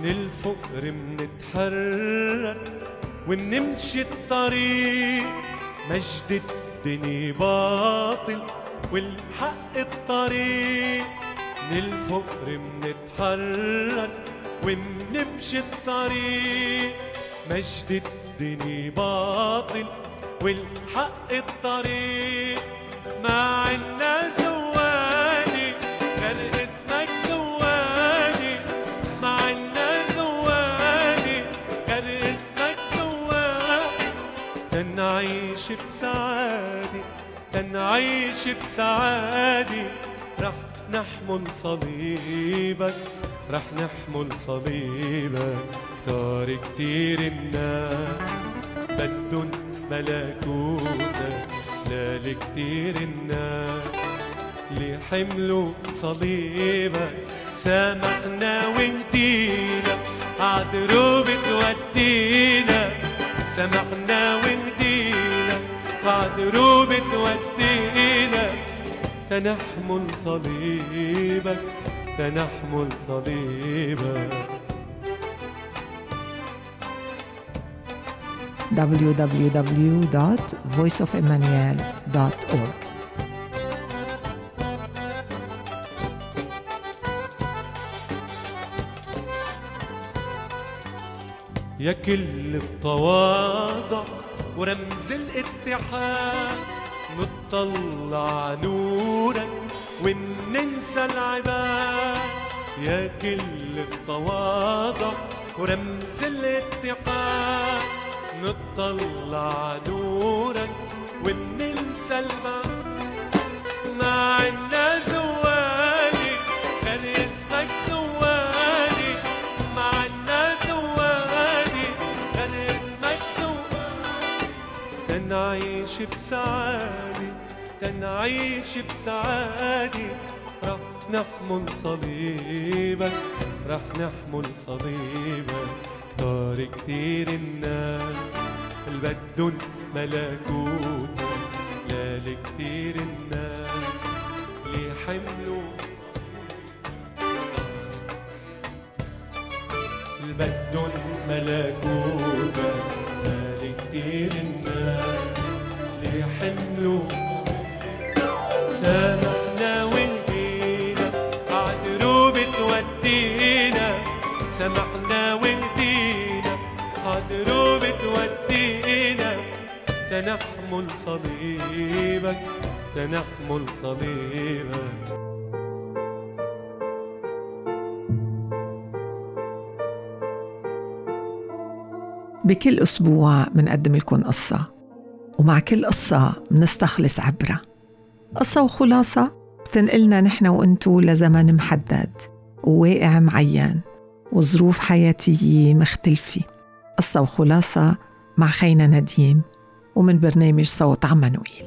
من الفقر منتحرر ومنمشي الطريق، مجد الدنيا باطل والحق الطريق. من الفقر منتحرر ومنمشي الطريق، مجد الدنيا باطل والحق الطريق. ما عنا زواني غير اسمك زواني، ما عنا زواني غير اسمك زواني. تنعيش بسعادة تنعيش بسعادة، رح نحمل صليبك رح نحمل صليبك. كتار كتير الناس بدن ملكوتك، لا لكتير الناس اللي حملوا صليبك. سامحنا وهدينا عدروب تودينا، سامحنا وهدينا عدروب تودينا. تنحمل صليبك تنحمل صليبك. www.voiceofemmanuel.org. يا كل التواضع ورمز الاتحاد، نطلع نورك وننسى العباد. يا كل التواضع ورمز الاتحاد، نطلع نورك وننسى العباد. ما عنا زواني غير اسمك زواني، ما عنا زواني غير اسمك زواني. تنعيش بسعادة تنعيش بسعادة، رح نحمل صليبك رح نحمل صليبك. كتار كتير الناس اللي بدن ملكوتك، لا لكتير الناس اللي حملوا اللي بدن ملكوتك، لا لكتير الناس اللي حملوا. سامحنا وهدينا عدروب تودينا، سامحنا وهدينا عدروب تودينا. تنحمل صليبك تنحمل صليبك. بكل أسبوع منقدم لكم قصة، ومع كل قصة منستخلص عبرة. قصة وخلاصة بتنقلنا نحن وانتو لزمن محدد وواقع معين وظروف حياتية مختلفة. قصة وخلاصة مع خينا نديم ومن برنامج صوت عمانوئيل.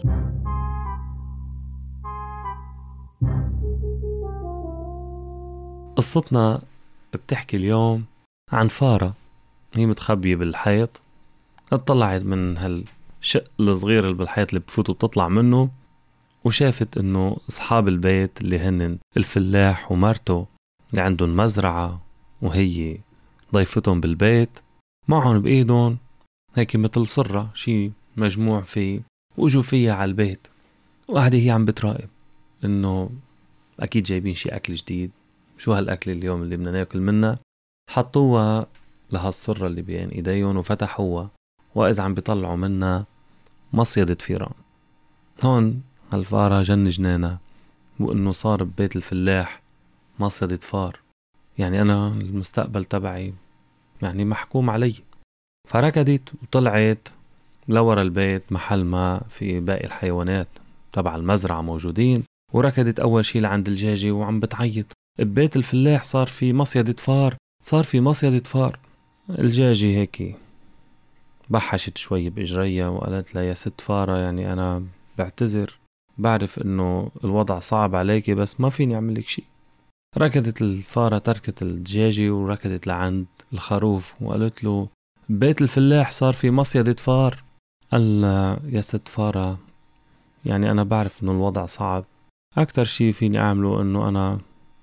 قصتنا بتحكي اليوم عن فارة هي متخبية بالحيط. اطلعت من هالشق الصغير اللي بالحيط اللي بتفوت وبتطلع منه، وشافت انه اصحاب البيت اللي هن الفلاح ومرته اللي عندهم مزرعة وهي ضيفتهم بالبيت، معهم بايدهم هيك مثل صرة شي مجموع فيه، وجوا فيها على البيت. وقاعدة هي عم بتراقب انه اكيد جايبين شي اكل جديد. شو هالاكل اليوم اللي بدنا ناكل منه؟ حطوها لهالصرة اللي بين ايديهم وفتحوها، واذا عم بيطلعوا منها مصيدة فيران. هون هالفارة جن جنانها، وانه صار ببيت الفلاح مصيدة فار، يعني انا المستقبل تبعي يعني محكوم علي. فركضت وطلعت لورا البيت محل ما في باقي الحيوانات تبع المزرعة موجودين، وركضت اول شي لعند الجاجة وعم بتعيط، ببيت الفلاح صار في مصيدة فار، صار في مصيدة فار. الجاجة هيك بحشت شوي بإجريها وقالت لها يا ست فارة، يعني أنا بعتذر، بعرف إنه الوضع صعب عليكي بس ما فيني أعمل لك شي. ركضت الفارة تركت الدجاجة وركضت لعند الخروف وقالت له بيت الفلاح صار في مصيدة فار. قال يا ست فارة، يعني أنا بعرف إنه الوضع صعب، أكتر شي فيني أعمله إنه أنا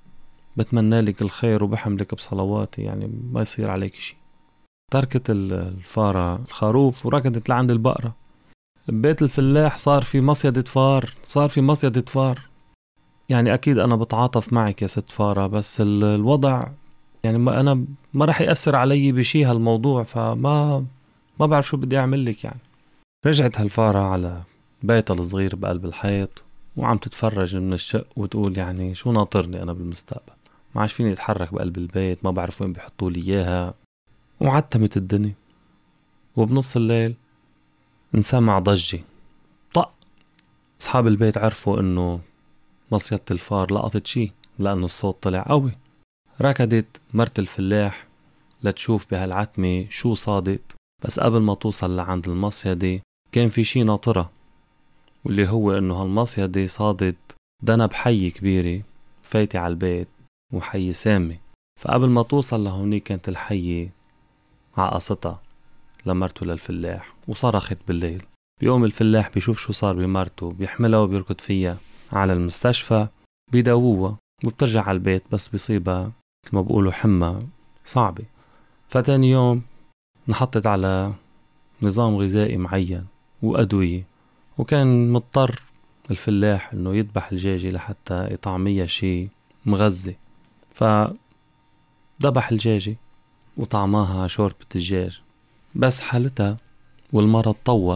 بتمنى لك الخير وبحملك بصلواتي، يعني ما يصير عليك شيء. تركت الفارة الخروف وركضت لعند البقرة. ببيت الفلاح صار في مصيدة فار. يعني أكيد أنا بتعاطف معك يا ست فارة، بس الوضع يعني أنا ما رح يأثر علي بشي هالموضوع، فما بعرف شو بدي أعمل لك. يعني رجعت هالفارة على بيتها الصغير بقلب الحيط وعم تتفرج من الشق وتقول يعني شو ناطرني أنا بالمستقبل، ما عاش فيني أتحرك بقلب البيت، ما بعرف وين بيحطوا لي إياها. وعتمت الدنيا، وبنص الليل انسمع ضجة طق. أصحاب البيت عرفوا إنه مصيدة الفار لقطت شي، لأنه الصوت طلع قوي. ركضت مرت الفلاح لتشوف بهالعتمة شو صادت، بس قبل ما توصل لعند المصيدة كان في شي ناطرة، واللي هو إنه هالمصيدة صادت دنب حي كبيرة فايتة على البيت وحي سامة. فقبل ما توصل لهوني كانت الحية عقصتها لمرته للفلاح وصرخت بالليل. بيقوم الفلاح بيشوف شو صار بمرته، بيحملها وبيركض فيها على المستشفى، بيداووها وبترجع على البيت، بس بيصيبها مثل ما بقولوا حمى صعبة. فتاني يوم نحطت على نظام غذائي معين وأدوية، وكان مضطر الفلاح انه يذبح الدجاجة لحتى يطعميها شيء مغذي. فذبح الدجاجة وطعماها شوربة الدجاج، بس حالتها والمرض طول.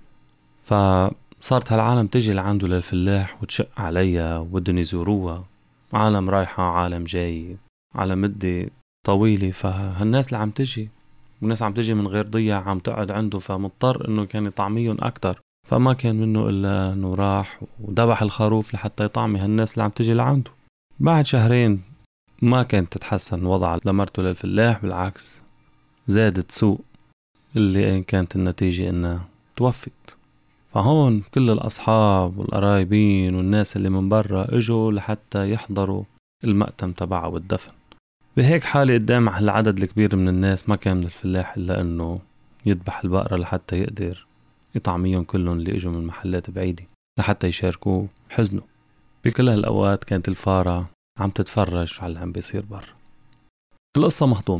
فصارت هالعالم تجي لعنده للفلاح وتشق عليها ودن يزوروها، عالم رايحة عالم جاي على مدة طويلة. فهالناس اللي عم تجي والناس عم تجي من غير ضيع عم تقعد عنده، فمضطر انه كان يطعميهم اكتر. فما كان منه الا انه راح وذبح الخروف لحتى يطعمي هالناس اللي عم تجي لعنده. بعد شهرين ما كانت تتحسن وضع لمرته للفلاح، بالعكس زادت سوء، اللي كانت النتيجة انها توفت. فهون كل الاصحاب والقرايبين والناس اللي من برا اجوا لحتى يحضروا المأتم تبعه والدفن. بهيك حالة قدام هالعدد الكبير من الناس ما كان من الفلاح إلا أنه يذبح البقرة لحتى يقدر يطعميهم كلهم اللي اجوا من محلات بعيدة لحتى يشاركوه حزنه. بكل هالأوقات كانت الفارة عم تتفرج على اللي عم بيصير برا. القصة مهضومة،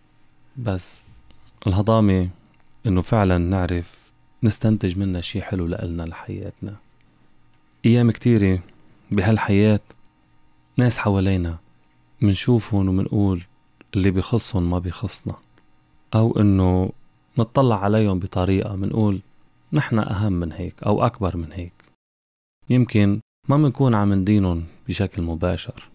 بس الهضامة إنه فعلا نعرف نستنتج منها شي حلو لإلنا لحياتنا. أيام كتيرة بهالحياة ناس حوالينا منشوفهم ومنقول اللي بيخصهم ما بيخصنا، أو إنه نطلع عليهم بطريقة منقول نحن أهم من هيك أو أكبر من هيك. يمكن ما منكون عم ندينهم بشكل مباشر،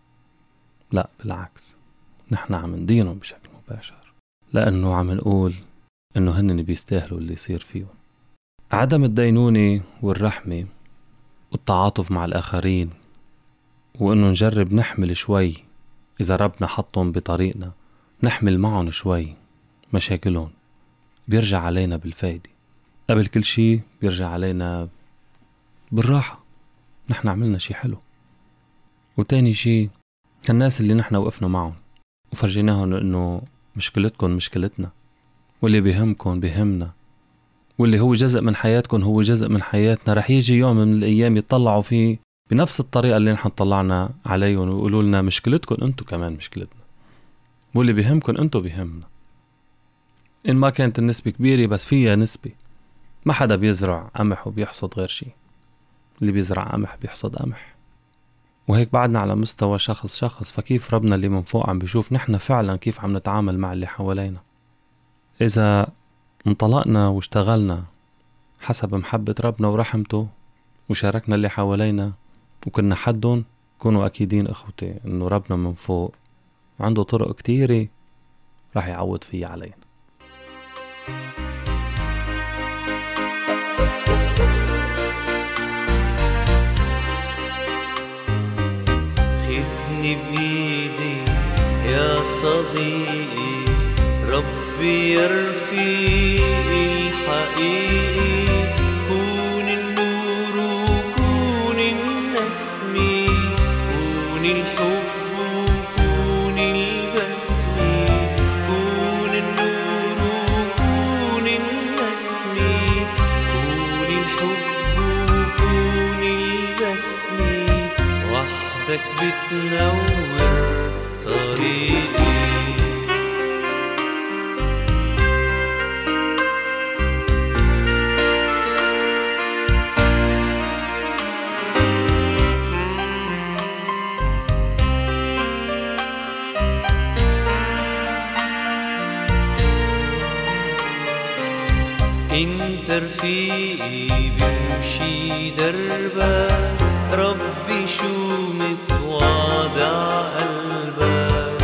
لا بالعكس، نحن عم ندينهم بشكل مباشر، لأنه عم نقول إنه هن بيستاهلوا اللي يصير فيهم. عدم الدينونة والرحمة والتعاطف مع الآخرين، وإنه نجرب نحمل شوي إذا ربنا حطهم بطريقنا، نحمل معهم شوي مشاكلهم، بيرجع علينا بالفايدة. قبل كل شي بيرجع علينا بالراحة، نحن عملنا شي حلو. وتاني شي الناس اللي نحن وقفنا معهم وفرجيناهم إنه مشكلتكم مشكلتنا، واللي بيهمكم بيهمنا، واللي هو جزء من حياتكم هو جزء من حياتنا. رح يجي يوم من الأيام يطلعوا فيه بنفس الطريقة اللي نحن طلعنا عليهم ويقولوا لنا مشكلتكم انتو كمان مشكلتنا، واللي بيهمكم انتو بيهمنا. إن ما كانت النسبة كبيرة بس فيها نسبة. ما حدا بيزرع قمح وبيحصد غير شي، اللي بيزرع قمح بيحصد قمح. وهيك بعدنا على مستوى شخص. فكيف ربنا اللي من فوق عم بيشوف نحن فعلا كيف عم نتعامل مع اللي حوالينا؟ إذا انطلقنا واشتغلنا حسب محبة ربنا ورحمته وشاركنا اللي حوالينا وكنا حدهم، كونوا أكيدين أخوتي إنه ربنا من فوق عنده طرق كتيرة راح يعوض فيه علينا. خدني بإيدي يا صديقي، ربي يرفيقي الحقيقي، كون النور وكون النسمة، كون الحب وكون البسمة، كون النور وكون النسمة، كون الحب وكون البسمة، وحدك بتنور طريقي. انت رفيقي بمشي دربك، ربي شو متواضع قلبك.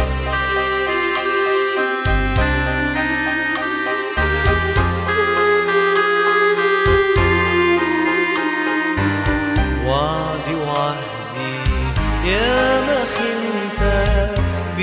وعدي وعهدي يا ما خنتك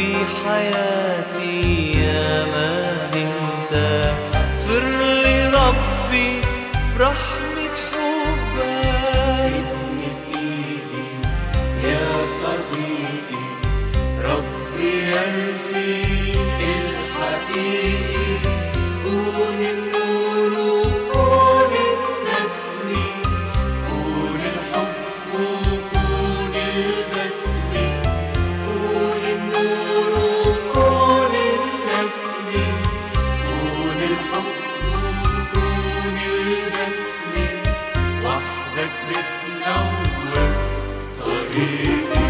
بحياتي، يا ما هنتك فرلي ربي برحمة حبك. ابني بإيدي يا صديقي، ربي الرفيق الحقيقي، كون النور وكون النسمة، كون الحب وكون البسمة، كون النور وكون النسمة، كون الحب وكون البسمة، وحدك بتنور طريقي.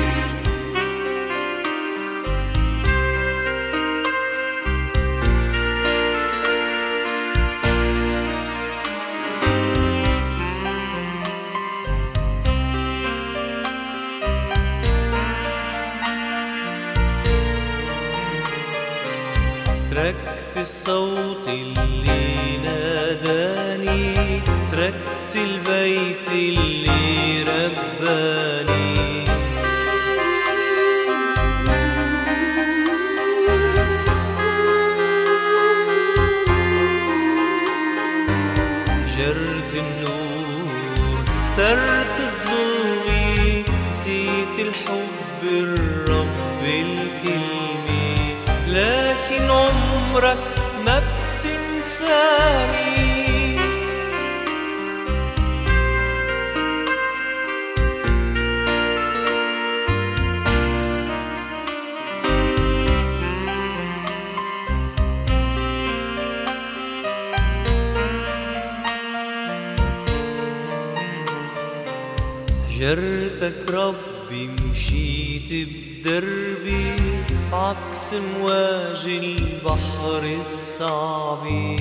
تركت الصوت اللي ناداني، تركت البيت اللي رباني. جرت النور اخترت الظلم، نسيت الحب الرب الكلمة، لكن عمرك ما بتنساني. جرتك ربي مشيت بدربي، عكس مواج البحر الصعب.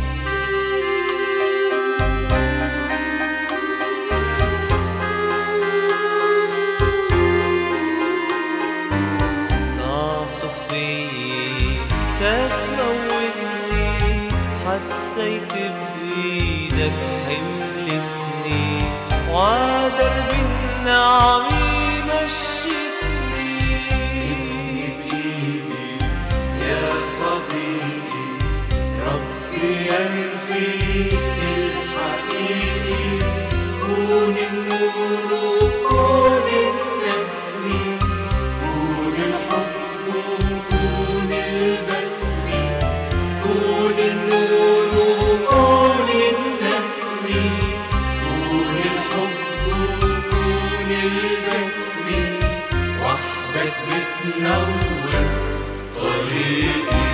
تعصف فيي تتموتني، حسيت بإيدك حملتني، وعدرب النعم مشيتني. بإيدي يا صديقي، ربي الرفيق الحقيقي، كون النور وكون النسمة، كون الحب وكون البسمة، كون النور وكون النسمة، كون الحب وكون البسمة، وحدك بتنور طريقي.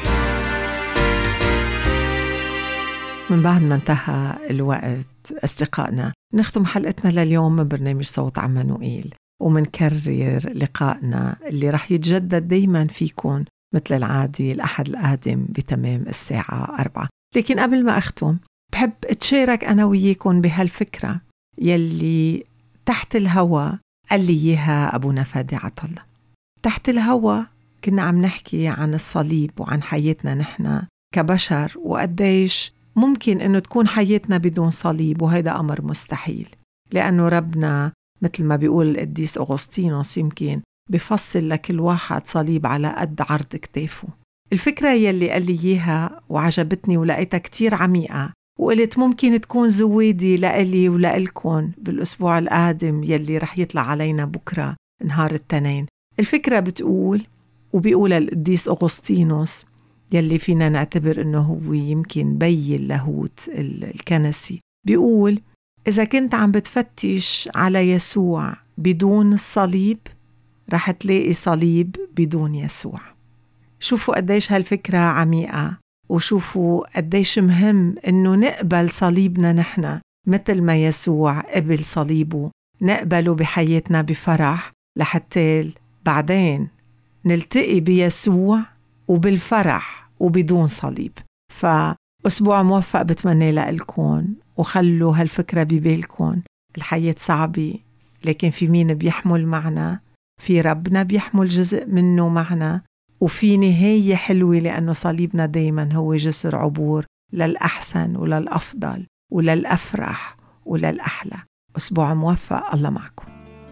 من بعد ما انتهى الوقت أصدقائنا، نختم حلقتنا لليوم من برنامج صوت عمانوئيل، ومنكرر لقائنا اللي رح يتجدد دايما فيكن مثل العادي الأحد القادم بتمام الساعة 4. لكن قبل ما أختم بحب أتشارك أنا وياكم بهالفكرة يلي تحت الهوى قال لي إياها أبونا فادي عطلة. تحت الهوى كنا عم نحكي عن الصليب وعن حياتنا نحن كبشر، وقديش ممكن أنه تكون حياتنا بدون صليب، وهذا أمر مستحيل، لأنه ربنا مثل ما بيقول القديس أغسطينوس يمكن بفصل لكل واحد صليب على قد عرض كتافه. الفكرة يلي قال لي إياها وعجبتني ولقيتها كتير عميقة، وقلت ممكن تكون زوادي لألي ولألكن بالأسبوع القادم يلي رح يطلع علينا بكرة نهار التنين. الفكرة بتقول، وبيقول القديس أغسطينوس يلي فينا نعتبر أنه هو يمكن بي اللاهوت الكنسي، بيقول إذا كنت عم بتفتش على يسوع بدون الصليب رح تلاقي صليب بدون يسوع. شوفوا قديش هالفكرة عميقة، وشوفوا قديش مهم إنه نقبل صليبنا نحن مثل ما يسوع قبل صليبه، نقبله بحياتنا بفرح لحتى بعدين نلتقي بيسوع وبالفرح وبدون صليب. فأسبوع موفق بتمنى لكم، وخلوا هالفكرة ببالكم. الحياة صعبة، لكن في مين بيحمل معنا؟ في ربنا بيحمل جزء منه معنا، وفي نهاية حلوة، لأنه صليبنا دايما هو جسر عبور للأحسن وللأفضل وللأفرح وللأحلى. أسبوع موفق، الله معكم.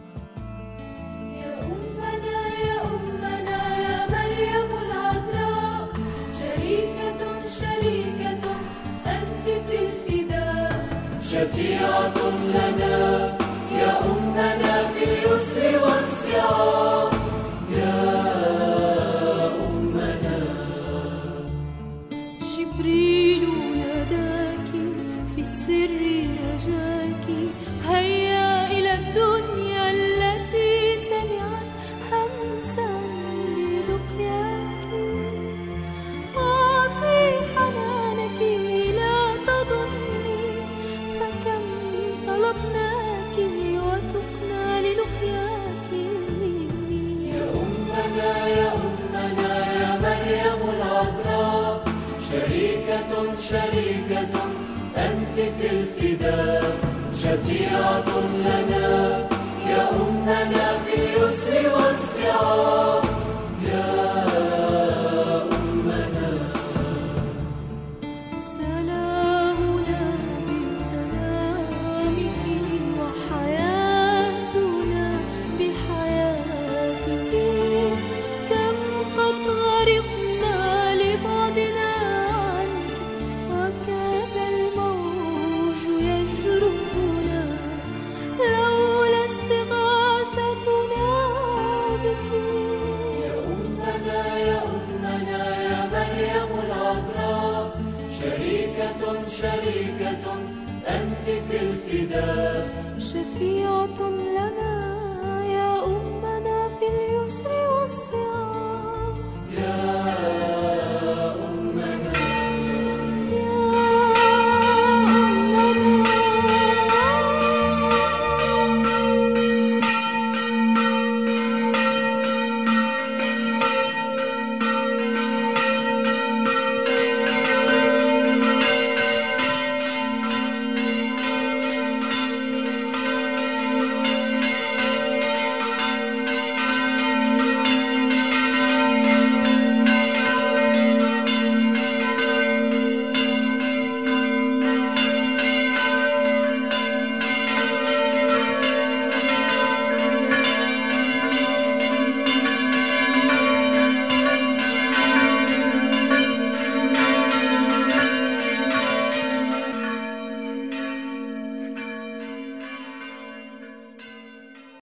يا أمنا يا أمنا يا مريم العذراء، شريكة شريكة أنت في الفداء، شفيعة لنا يا أمنا في اليسر والصعاب. يا أمنا جبريل ناداك في السر نجاك، هيا إلى الدنيا التي سمعت همسا للقياك. أعطي حنانك لا تظني، فكم طلبناك وتقنى للقياك. يا أمنا يا أمنا يا مريم العذراء، شريكة شريكة أنت في الفداء، شفيعة لنا